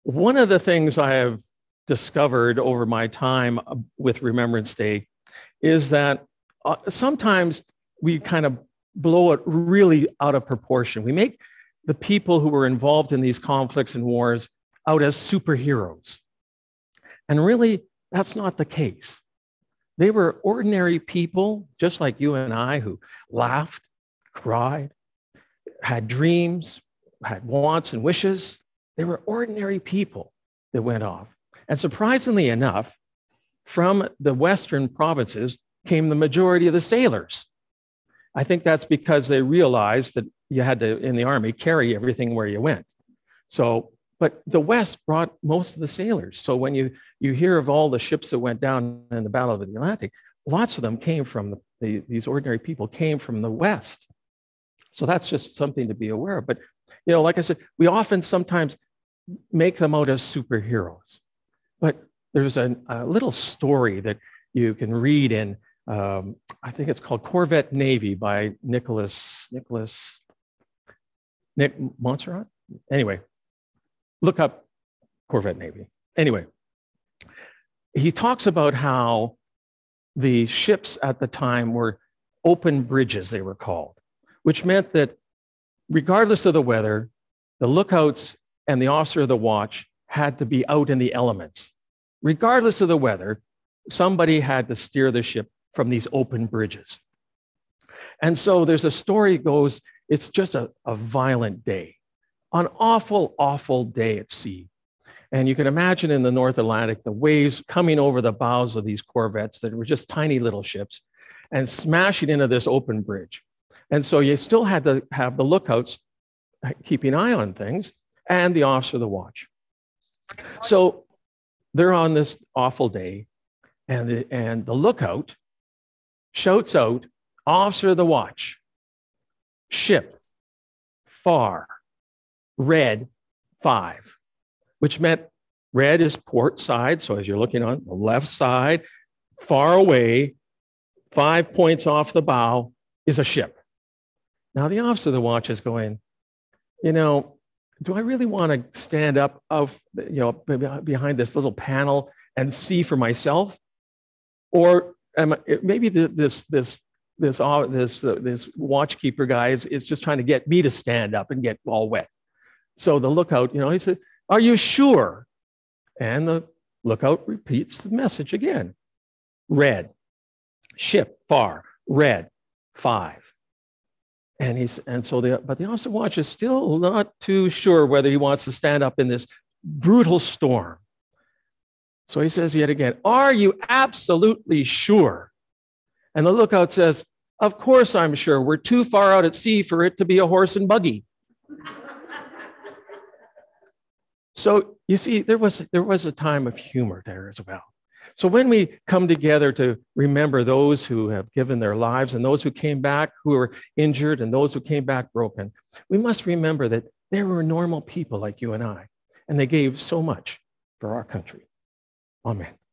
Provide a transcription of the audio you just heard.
One of the things I have discovered over my time with Remembrance Day is that sometimes we kind of blow it really out of proportion. We make the people who were involved in these conflicts and wars out as superheroes. And really, that's not the case. They were ordinary people, just like you and I, who laughed, cried, had dreams, had wants and wishes. They were ordinary people that went off. And surprisingly enough, from the Western provinces came the majority of the sailors. I think that's because they realized that you had to, in the army, carry everything where you went. So, but the West brought most of the sailors. So when you hear of all the ships that went down in the Battle of the Atlantic, lots of them came from these ordinary people came from the West. So that's just something to be aware of. But, you know, like I said, we often sometimes make them out as superheroes. But there's a little story that you can read in, I think it's called Corvette Navy by Nick Montserrat. Anyway, look up Corvette Navy. Anyway, he talks about how the ships at the time were open bridges, they were called, which meant that regardless of the weather, the lookouts and the officer of the watch had to be out in the elements. Regardless of the weather, somebody had to steer the ship from these open bridges. And so there's a story that goes, it's just a violent day, an awful, awful day at sea. And you can imagine in the North Atlantic, the waves coming over the bows of these corvettes that were just tiny little ships and smashing into this open bridge. And so you still had to have the lookouts keeping an eye on things and the officer of the watch. So they're on this awful day, and the lookout shouts out, officer of the watch, ship, far, red, 5, which meant red is port side. So as you're looking on the left side, far away, 5 points off the bow is a ship. Now the officer of the watch is going, you know, do I really want to stand up behind this little panel and see for myself? Or maybe this watchkeeper guy is just trying to get me to stand up and get all wet. So the lookout, he said, are you sure? And the lookout repeats the message again. Red, ship, far, red, 5. But the officer of watch is still not too sure whether he wants to stand up in this brutal storm. So he says yet again, are you absolutely sure? And the lookout says, of course I'm sure. We're too far out at sea for it to be a horse and buggy. So you see, there was a time of humor there as well. So when we come together to remember those who have given their lives and those who came back who were injured and those who came back broken, we must remember that they were normal people like you and I, and they gave so much for our country. Amen.